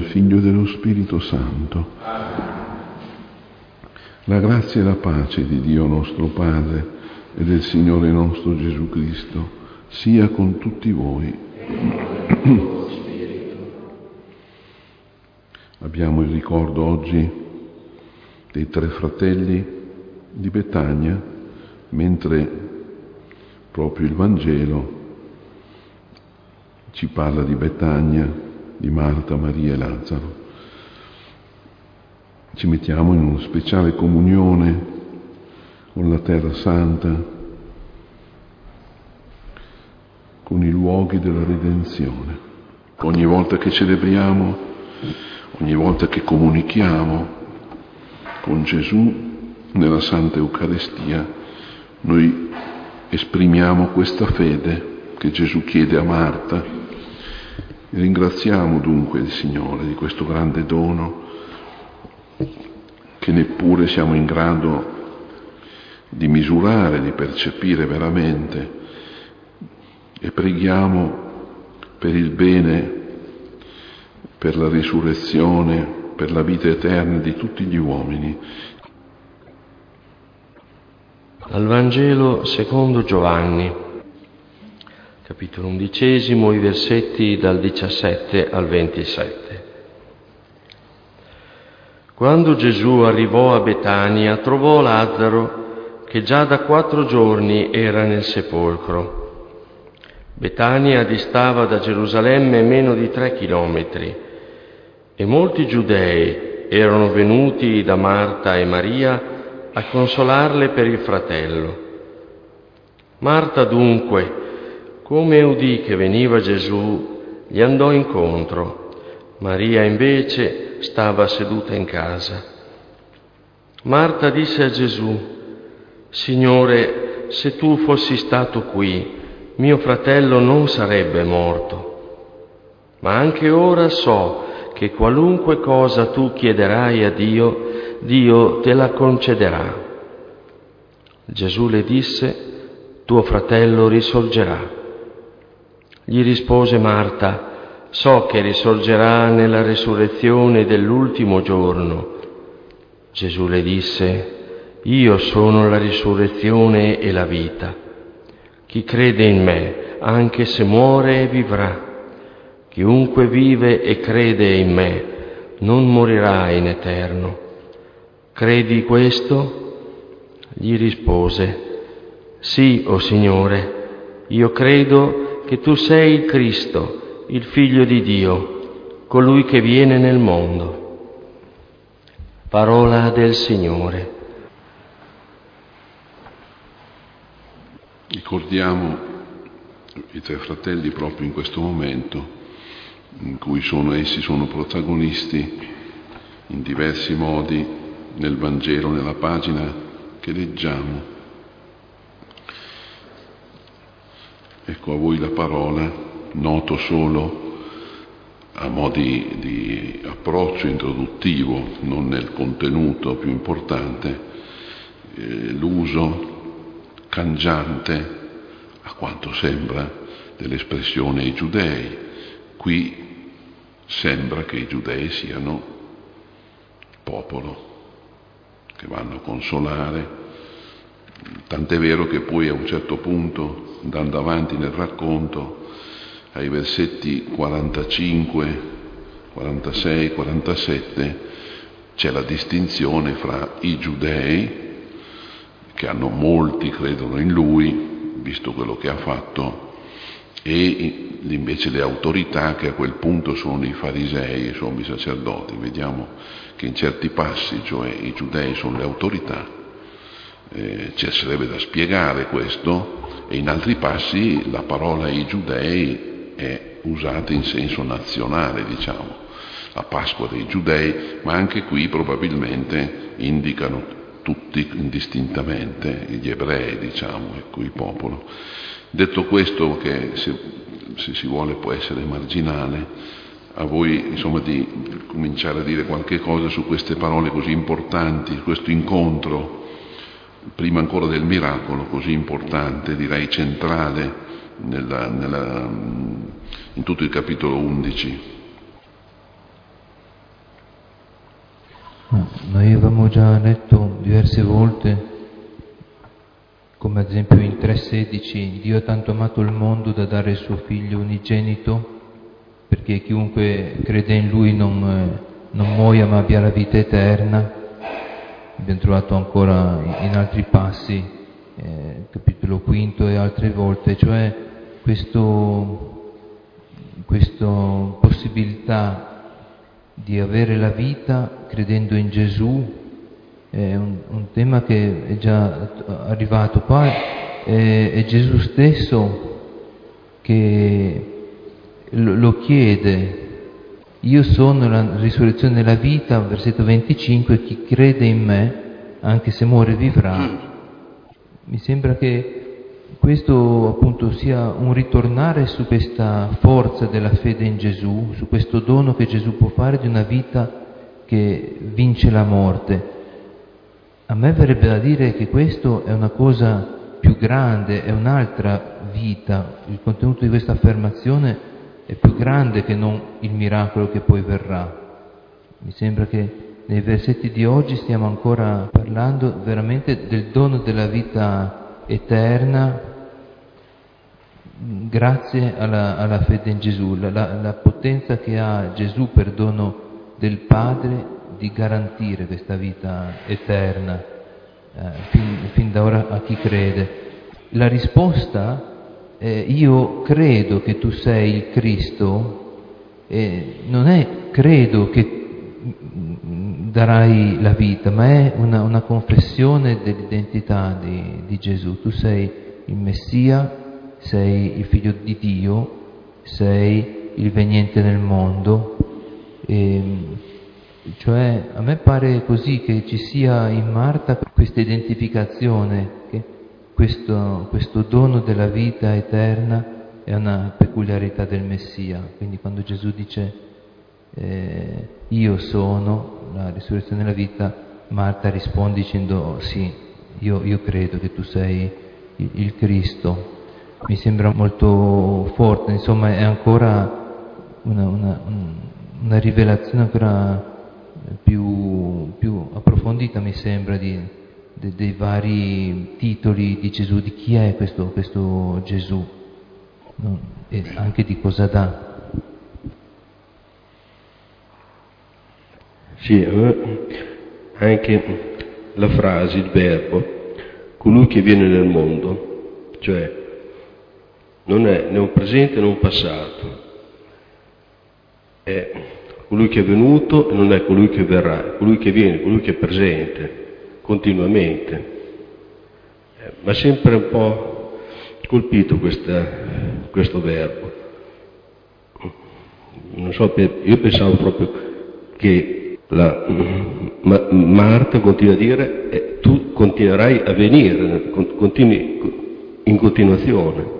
Figlio e dello Spirito Santo. La grazia e la pace di Dio nostro Padre e del Signore nostro Gesù Cristo sia con tutti voi. Abbiamo il ricordo oggi dei 3 fratelli di Betania, mentre proprio il Vangelo ci parla di Betania, di Marta, Maria e Lazzaro. Ci mettiamo in una speciale comunione con la Terra Santa, con i luoghi della redenzione. Ogni volta che celebriamo, ogni volta che comunichiamo con Gesù nella Santa Eucaristia, noi esprimiamo questa fede che Gesù chiede a Marta. E ringraziamo dunque il Signore di questo grande dono che neppure siamo in grado di misurare, di percepire veramente, e preghiamo per il bene, per la risurrezione, per la vita eterna di tutti gli uomini. Al Vangelo secondo Giovanni, capitolo 11, i versetti dal 17 al 27. Quando Gesù arrivò a Betania, trovò Lazzaro che già da 4 giorni era nel sepolcro. Betania distava da Gerusalemme meno di 3 chilometri e molti giudei erano venuti da Marta e Maria a consolarle per il fratello. Marta dunque, come udì che veniva Gesù, gli andò incontro. Maria invece stava seduta in casa. Marta disse a Gesù: Signore, se tu fossi stato qui, mio fratello non sarebbe morto. Ma anche ora so che qualunque cosa tu chiederai a Dio, Dio te la concederà. Gesù le disse: tuo fratello risorgerà. Gli rispose Marta: so che risorgerà nella risurrezione dell'ultimo giorno. Gesù le disse: io sono la risurrezione e la vita. Chi crede in me, anche se muore, vivrà. Chiunque vive e crede in me, non morirà in eterno. Credi questo? Gli rispose: sì, o Signore, io credo che tu sei il Cristo, il Figlio di Dio, colui che viene nel mondo. Parola del Signore. Ricordiamo i 3 fratelli proprio in questo momento in cui essi sono protagonisti in diversi modi nel Vangelo, nella pagina che leggiamo. Ecco a voi la parola, noto solo a modi di approccio introduttivo, non nel contenuto più importante, l'uso cangiante, a quanto sembra, dell'espressione i giudei. Qui sembra che i giudei siano popolo che vanno a consolare, tant'è vero che poi a un certo punto, andando avanti nel racconto, ai versetti 45, 46, 47, c'è la distinzione fra i giudei, che molti credono in lui, visto quello che ha fatto, e invece le autorità che a quel punto sono i farisei, sono i sacerdoti. Vediamo che in certi passi, cioè i giudei sono le autorità, ci sarebbe da spiegare questo, e in altri passi la parola i giudei è usata in senso nazionale, diciamo, la Pasqua dei giudei, ma anche qui probabilmente indicano tutti indistintamente gli ebrei, diciamo, ecco, il popolo. Detto questo, che se si vuole può essere marginale, a voi insomma di cominciare a dire qualche cosa su queste parole così importanti, questo incontro, prima ancora del miracolo, così importante, direi centrale in tutto il capitolo 11. Noi avevamo già letto diverse volte, come ad esempio in 3,16, Dio ha tanto amato il mondo da dare il suo figlio unigenito, perché chiunque crede in Lui non muoia ma abbia la vita eterna. Abbiamo trovato ancora in altri passi, capitolo 5 e altre volte, cioè questa possibilità di avere la vita credendo in Gesù è un tema che è già arrivato. Poi è Gesù stesso che lo chiede. Io sono la risurrezione e la vita, versetto 25, chi crede in me, anche se muore vivrà. Mi sembra che questo appunto sia un ritornare su questa forza della fede in Gesù, su questo dono che Gesù può fare di una vita che vince la morte. A me verrebbe da dire che questo è una cosa più grande, è un'altra vita. Il contenuto di questa affermazione è più grande che non il miracolo che poi verrà. Mi sembra che nei versetti di oggi stiamo ancora parlando veramente del dono della vita eterna grazie alla fede in Gesù, la potenza che ha Gesù per dono del Padre di garantire questa vita eterna fin da ora a chi crede. La risposta io credo che tu sei il Cristo, non è credo che darai la vita, ma è una confessione dell'identità di Gesù. Tu sei il Messia, sei il Figlio di Dio, sei il veniente nel mondo. Cioè a me pare così che ci sia in Marta questa identificazione, che questo dono della vita eterna è una peculiarità del Messia. Quindi quando Gesù dice io sono la risurrezione e la vita, Marta risponde dicendo sì, io credo che tu sei il Cristo. Mi sembra molto forte, insomma è ancora una rivelazione ancora più approfondita, mi sembra, dei vari titoli di Gesù, di chi è questo Gesù, no? E anche di cosa dà. Sì, anche la frase, il verbo, colui che viene nel mondo, cioè non è né un presente né un passato, è colui che è venuto e non è colui che verrà, è colui che viene, colui che è presente continuamente. Ma sempre un po' colpito questo verbo. Non so, io pensavo proprio che Marta continua a dire tu continuerai a venire, continui in continuazione.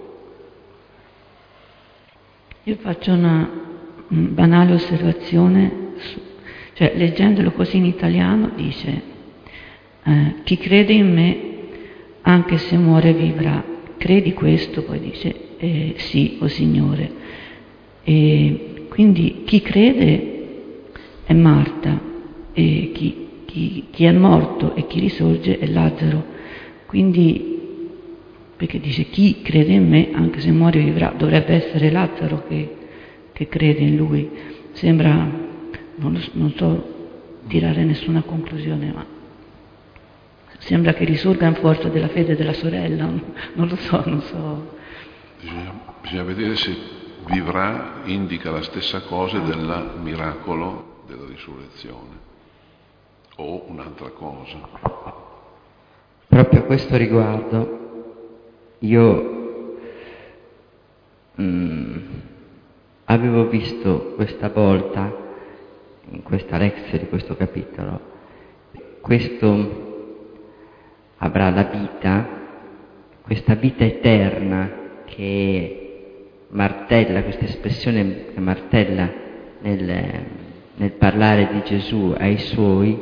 Io faccio una banale osservazione, cioè leggendolo così in italiano dice chi crede in me anche se muore vivrà. Credi questo? Poi dice sì, o Signore. E quindi chi crede è Marta e chi è morto e chi risorge è Lazzaro. Quindi perché dice chi crede in me anche se muore vivrà, dovrebbe essere Lazzaro che crede in lui. Sembra, non so tirare nessuna conclusione, ma sembra che risorga in forza della fede della sorella, non lo so. Bisogna vedere se vivrà indica la stessa cosa del miracolo della risurrezione o un'altra cosa. Proprio a questo riguardo io avevo visto questa volta in questa lezione di questo capitolo, questo avrà la vita, questa vita eterna che martella, questa espressione che martella nel parlare di Gesù ai suoi,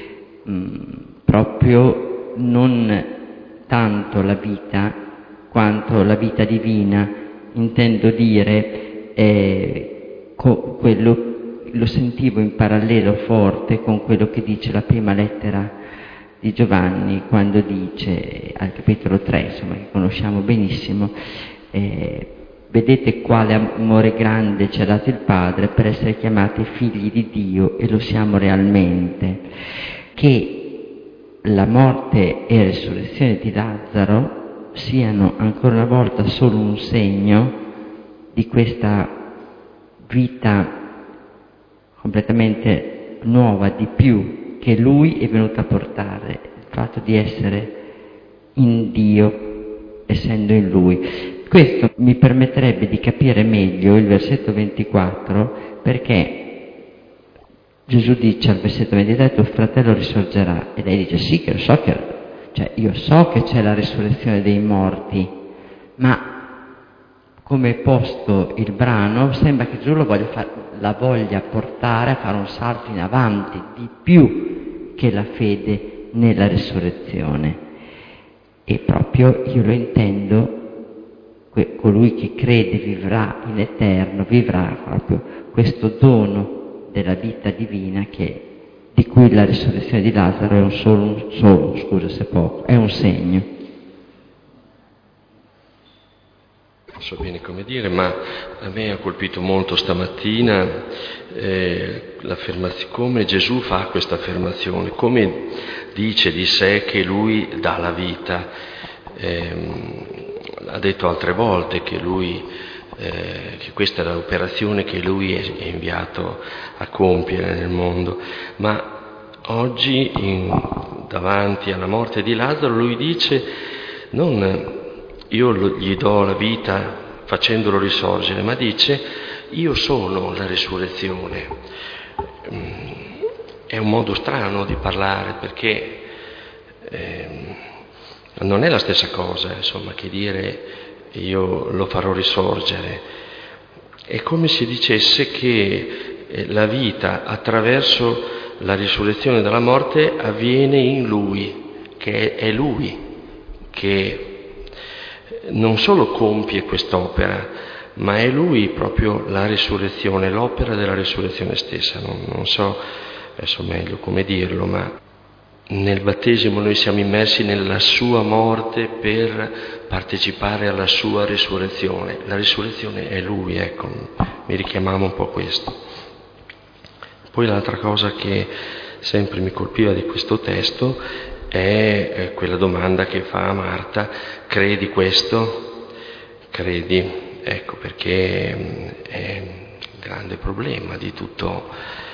proprio non tanto la vita quanto la vita divina, intendo dire quello lo sentivo in parallelo forte con quello che dice la prima lettera di Giovanni, quando dice al capitolo 3, insomma, che conosciamo benissimo, vedete quale amore grande ci ha dato il Padre per essere chiamati figli di Dio, e lo siamo realmente, che la morte e la risurrezione di Lazzaro siano ancora una volta solo un segno di questa vita completamente nuova, di più, che lui è venuto a portare, il fatto di essere in Dio, essendo in lui. Questo mi permetterebbe di capire meglio il versetto 24, perché Gesù dice al versetto 23: tuo fratello risorgerà, e lei dice sì, che lo so, io so che c'è la risurrezione dei morti, ma come è posto il brano sembra che Gesù la voglia portare a fare un salto in avanti, di più che la fede nella risurrezione. E proprio io lo intendo, colui che crede vivrà in eterno, vivrà proprio questo dono della vita divina, di cui la risurrezione di Lazzaro è è un segno. Non so bene come dire, ma a me ha colpito molto stamattina come Gesù fa questa affermazione, come dice di sé che lui dà la vita. Ha detto altre volte che che questa è l'operazione che lui è inviato a compiere nel mondo, ma oggi davanti alla morte di Lazzaro lui dice non io gli do la vita facendolo risorgere, ma dice io sono la risurrezione. È un modo strano di parlare, perché non è la stessa cosa, insomma, che dire io lo farò risorgere. È come se dicesse che la vita attraverso la risurrezione dalla morte avviene in lui, che è lui che non solo compie quest'opera, ma è lui proprio la risurrezione, l'opera della risurrezione stessa. Non so adesso meglio come dirlo, ma nel battesimo noi siamo immersi nella sua morte per partecipare alla sua risurrezione. La risurrezione è lui, ecco, mi richiamava un po' questo. Poi l'altra cosa che sempre mi colpiva di questo testo è quella domanda che fa a Marta: credi questo? Credi? Ecco, perché è il grande problema di tutto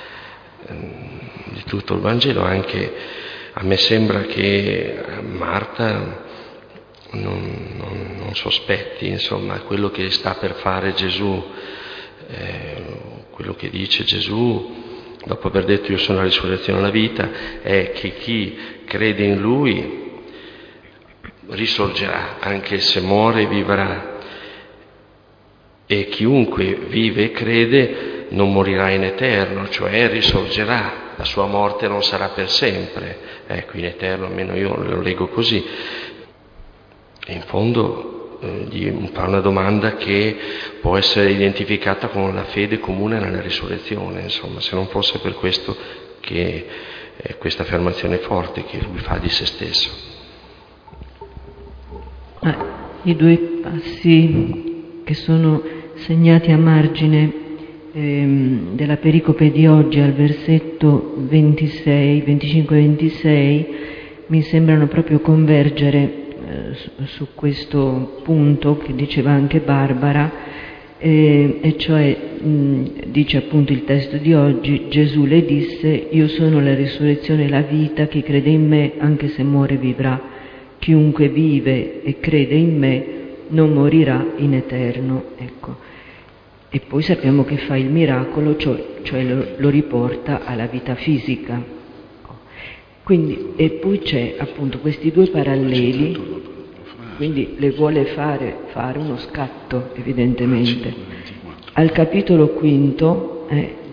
il Vangelo. Anche a me sembra che Marta non sospetti, insomma, quello che sta per fare Gesù, quello che dice Gesù dopo aver detto io sono la risurrezione e la vita, è che chi crede in lui risorgerà, anche se muore vivrà, e chiunque vive e crede non morirà in eterno, cioè risorgerà, la sua morte non sarà per sempre, ecco, in eterno, almeno io lo leggo così. E in fondo gli fa una domanda che può essere identificata con la fede comune nella risurrezione, insomma, se non fosse per questo che questa affermazione forte che lui fa di se stesso. I due passi che sono segnati a margine della pericope di oggi al versetto 25-26 mi sembrano proprio convergere su questo punto che diceva anche Barbara, e cioè dice appunto il testo di oggi: Gesù le disse: io sono la risurrezione e la vita, chi crede in me anche se muore vivrà, chiunque vive e crede in me non morirà in eterno. Ecco. E poi sappiamo che fa il miracolo, cioè lo riporta alla vita fisica. Quindi, e poi c'è appunto questi due paralleli, quindi le vuole fare uno scatto evidentemente. Al capitolo 5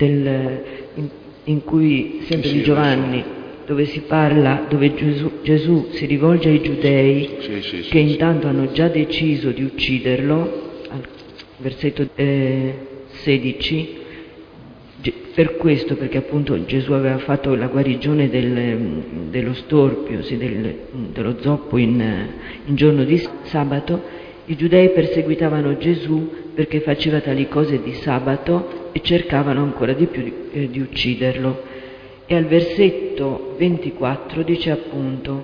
in cui, sempre di Giovanni, dove si parla, dove Gesù si rivolge ai giudei che intanto hanno già deciso di ucciderlo, al versetto 16, per questo, perché appunto Gesù aveva fatto la guarigione dello storpio, sì, dello zoppo in giorno di sabato, i giudei perseguitavano Gesù perché faceva tali cose di sabato e cercavano ancora di più di ucciderlo. E al versetto 24 dice appunto: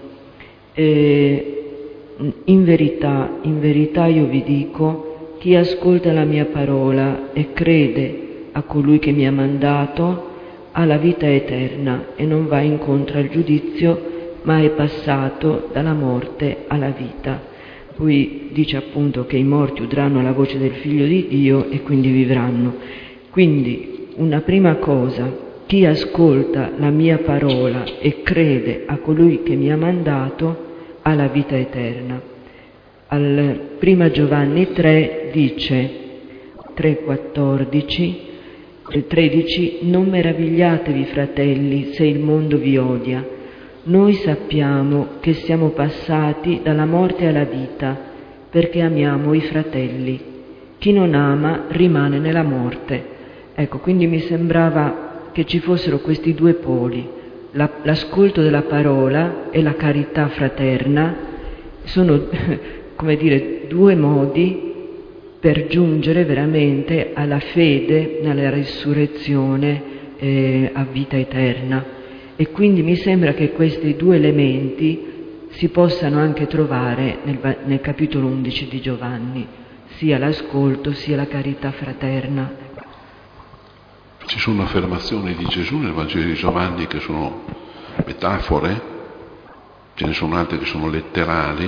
in verità io vi dico, chi ascolta la mia parola e crede a colui che mi ha mandato ha la vita eterna e non va incontro al giudizio, ma è passato dalla morte alla vita. Poi dice appunto che i morti udranno la voce del Figlio di Dio e quindi vivranno. Quindi una prima cosa: chi ascolta la mia parola e crede a colui che mi ha mandato ha la vita eterna. Al 1 Giovanni 3 dice, 13: non meravigliatevi, fratelli, se il mondo vi odia. Noi sappiamo che siamo passati dalla morte alla vita perché amiamo i fratelli. Chi non ama rimane nella morte. Ecco, quindi mi sembrava che ci fossero questi due poli: l'ascolto della parola e la carità fraterna sono, come dire, due modi per giungere veramente alla fede, alla risurrezione, a vita eterna. E quindi mi sembra che questi due elementi si possano anche trovare nel capitolo 11 di Giovanni, sia l'ascolto sia la carità fraterna. Ci sono affermazioni di Gesù nel Vangelo di Giovanni che sono metafore, ce ne sono altre che sono letterali.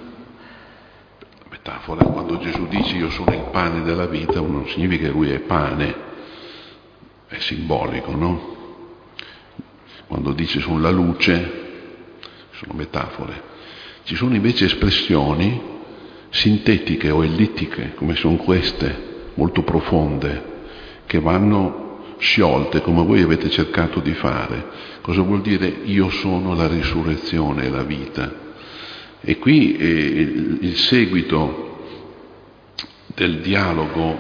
Metafora, quando Gesù dice io sono il pane della vita, non significa che lui è pane, è simbolico, no? Quando dice sono la luce, sono metafore. Ci sono invece espressioni sintetiche o ellittiche, come sono queste, molto profonde, che vanno sciolte, come voi avete cercato di fare. Cosa vuol dire io sono la risurrezione e la vita? E qui il seguito del dialogo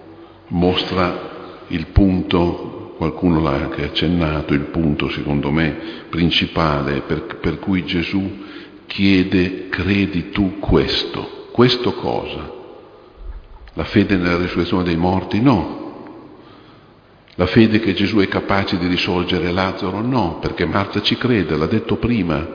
mostra il punto, qualcuno l'ha anche accennato, il punto secondo me principale per cui Gesù chiede: credi tu questo? Questo cosa? La fede nella risurrezione dei morti? No. La fede che Gesù è capace di risorgere Lazzaro? No, perché Marta ci crede, l'ha detto prima.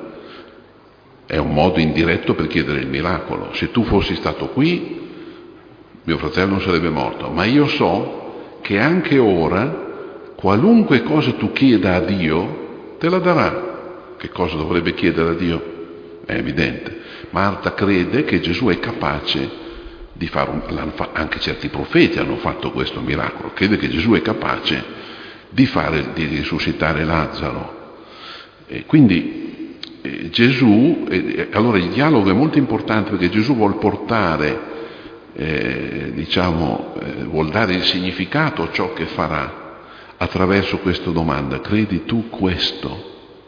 È un modo indiretto per chiedere il miracolo. Se tu fossi stato qui, mio fratello non sarebbe morto, ma io so che anche ora qualunque cosa tu chieda a Dio te la darà. Che cosa dovrebbe chiedere a Dio? È evidente. Marta crede che Gesù è capace di fare anche certi profeti hanno fatto questo miracolo, crede che Gesù è capace di risuscitare Lazzaro. E quindi Gesù, allora il dialogo è molto importante, perché Gesù vuol portare, vuol dare il significato a ciò che farà attraverso questa domanda: credi tu questo?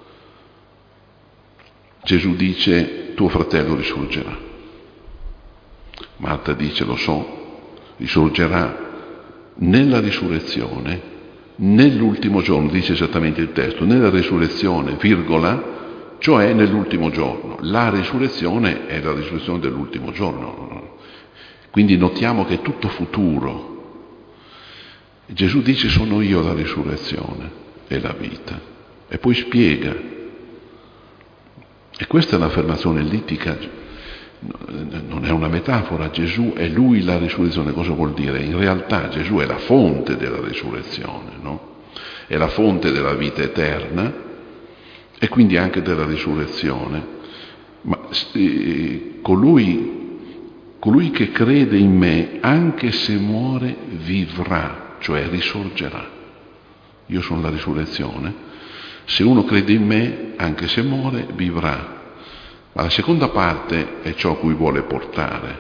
Gesù dice: tuo fratello risorgerà. Marta dice: lo so, risorgerà nella risurrezione, nell'ultimo giorno, dice esattamente il testo, nella risurrezione, virgola, cioè nell'ultimo giorno. La risurrezione è la risurrezione dell'ultimo giorno. Quindi notiamo che è tutto futuro. Gesù dice: sono io la risurrezione e la vita. E poi spiega. E questa è un'affermazione ellittica, non è una metafora. Gesù è lui la risurrezione. Cosa vuol dire? In realtà Gesù è la fonte della risurrezione, no? È la fonte della vita eterna e quindi anche della risurrezione. Ma colui che crede in me, anche se muore, vivrà, cioè risorgerà. Io sono la risurrezione. Se uno crede in me, anche se muore, vivrà. Ma la seconda parte è ciò a cui vuole portare.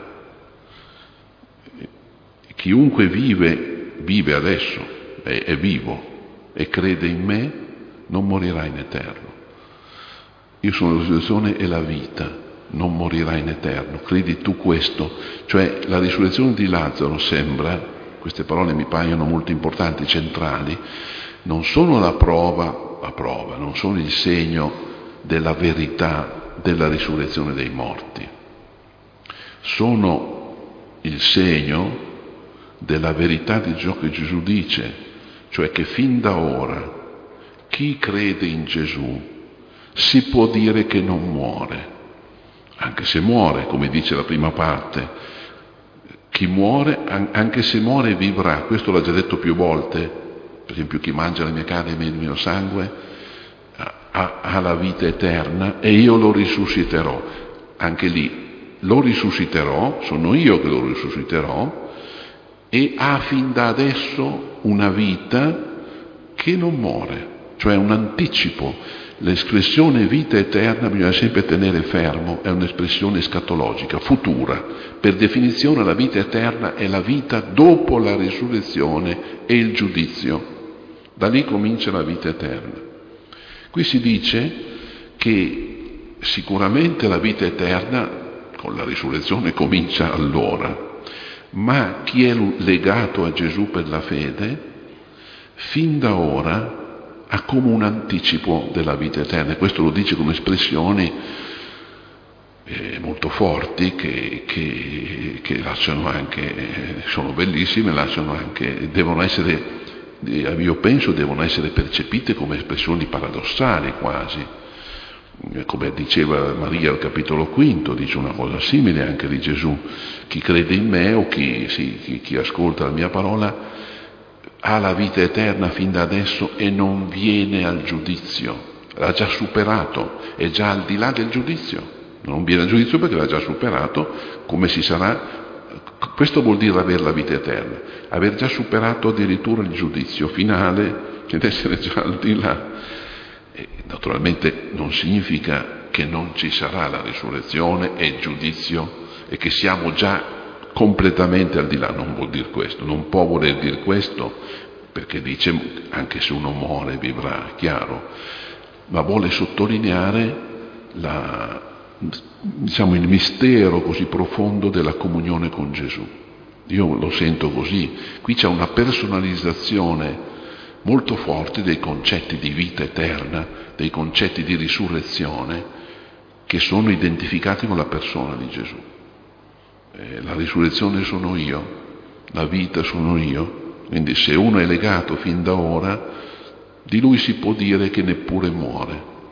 Chiunque vive adesso, è vivo e crede in me, non morirà in eterno. Io sono la risurrezione e la vita, non morirà in eterno. Credi tu questo? Cioè la risurrezione di Lazzaro sembra, queste parole mi paiono molto importanti, centrali, non sono la prova, non sono il segno della verità della risurrezione dei morti, sono il segno della verità di ciò che Gesù dice, cioè che fin da ora chi crede in Gesù si può dire che non muore, anche se muore, come dice la prima parte. Chi muore, anche se muore, vivrà. Questo l'ha già detto più volte. Per esempio, chi mangia la mia carne e il mio sangue ha la vita eterna e io lo risusciterò. Anche lì, lo risusciterò, sono io che lo risusciterò, e ha fin da adesso una vita che non muore, cioè un anticipo. L'espressione vita eterna bisogna sempre tenere fermo, è un'espressione escatologica, futura. Per definizione la vita eterna è la vita dopo la risurrezione e il giudizio. Da lì comincia la vita eterna. Qui si dice che sicuramente la vita eterna con la risurrezione comincia allora, ma chi è legato a Gesù per la fede, fin da ora ha come un anticipo della vita eterna. E questo lo dice con espressioni molto forti che lasciano anche, sono bellissime, lasciano anche, devono essere, io penso, devono essere percepite come espressioni paradossali quasi. Come diceva Maria al capitolo 5, dice una cosa simile anche di Gesù: chi crede in me o chi ascolta la mia parola ha la vita eterna fin da adesso e non viene al giudizio, l'ha già superato, è già al di là del giudizio, non viene al giudizio perché l'ha già superato. Come si sarà? Questo vuol dire avere la vita eterna, aver già superato addirittura il giudizio finale ed essere già al di là. E naturalmente non significa che non ci sarà la risurrezione e il giudizio e che siamo già completamente al di là, non vuol dire questo, non può voler dire questo, perché dice anche se uno muore vivrà, chiaro, ma vuole sottolineare il mistero così profondo della comunione con Gesù. Io lo sento così, qui c'è una personalizzazione molto forte dei concetti di vita eterna, dei concetti di risurrezione che sono identificati con la persona di Gesù. La risurrezione sono io, la vita sono io, quindi se uno è legato fin da ora, di lui si può dire che neppure muore.